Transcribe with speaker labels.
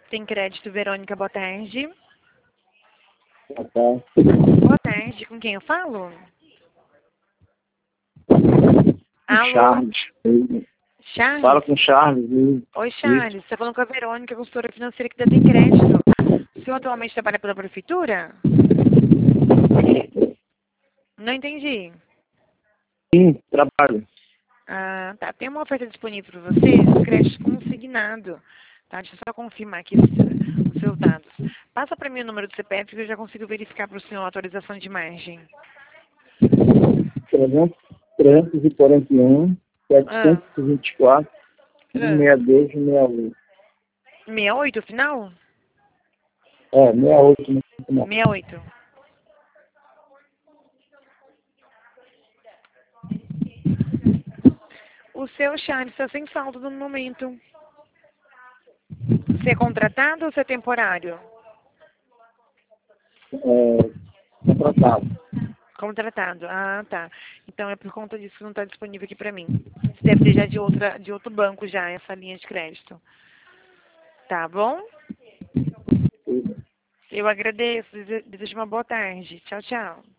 Speaker 1: Tem crédito, Verônica, boa tarde.
Speaker 2: Boa tarde.
Speaker 1: Boa tarde, com quem eu falo? Alô?
Speaker 2: Charles.
Speaker 1: Charles?
Speaker 2: Fala com o Charles.
Speaker 1: Oi, Charles. Você está falando com a Verônica, consultora financeira que ainda tem crédito. O senhor atualmente trabalha pela prefeitura? Não entendi.
Speaker 2: Sim, trabalho.
Speaker 1: Ah, tá. Tem uma oferta disponível para você, crédito consignado. Tá? Deixa eu só confirmar aqui os seus dados. Passa para mim o número do CPF que eu já consigo verificar para o senhor a atualização de margem.
Speaker 2: 341,
Speaker 1: Ah,
Speaker 2: 724, 62, 68.
Speaker 1: 68 final?
Speaker 2: 68 no final.
Speaker 1: 68. O seu Charles está sem saldo no momento. Você é contratado ou você é temporário?
Speaker 2: Contratado.
Speaker 1: Contratado. Ah, tá. Então é por conta disso que não está disponível aqui para mim. Você deve ter já de outro banco já essa linha de crédito. Tá bom? Eu agradeço. Desejo uma boa tarde. Tchau, tchau.